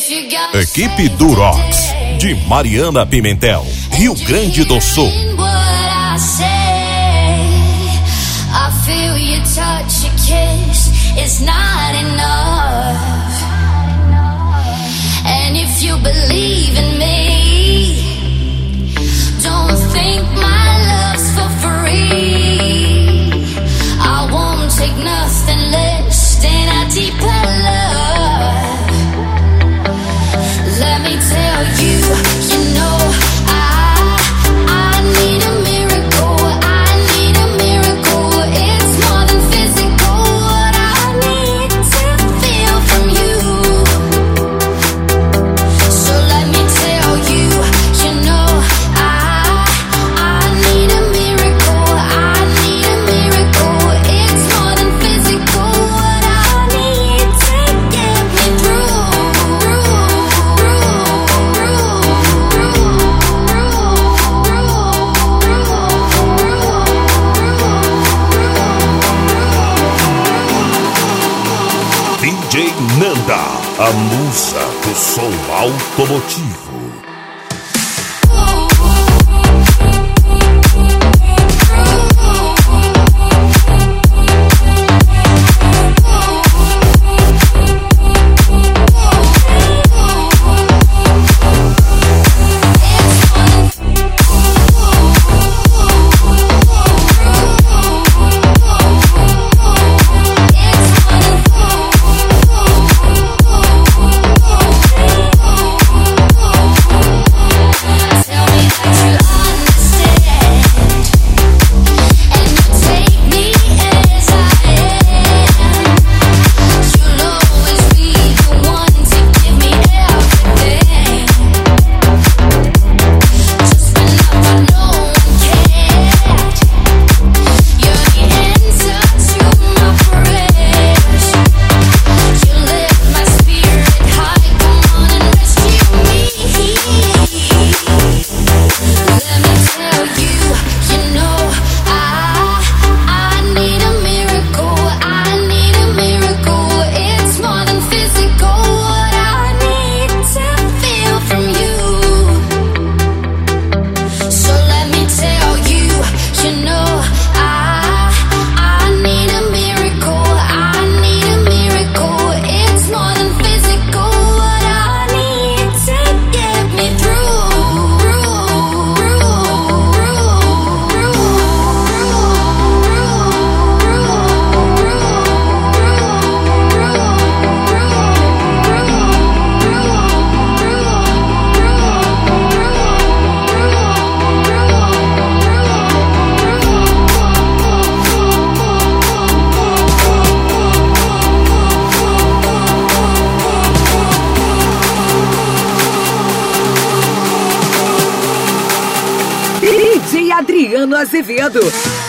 Equipe Durox, de Mariana Pimentel, Rio Grande do Sul. And if you believe in me, don't think my love's for free. I won't take nothing less than a deeper love. Let me tell you, you know I need a miracle. I need a miracle. It's more than physical. What I need to feel from you. So let me tell you, you know I need a miracle. I need a miracle. It's more than physical. What I need to get me through. DJ Nanda, a musa do som automotivo. Adriano Azevedo.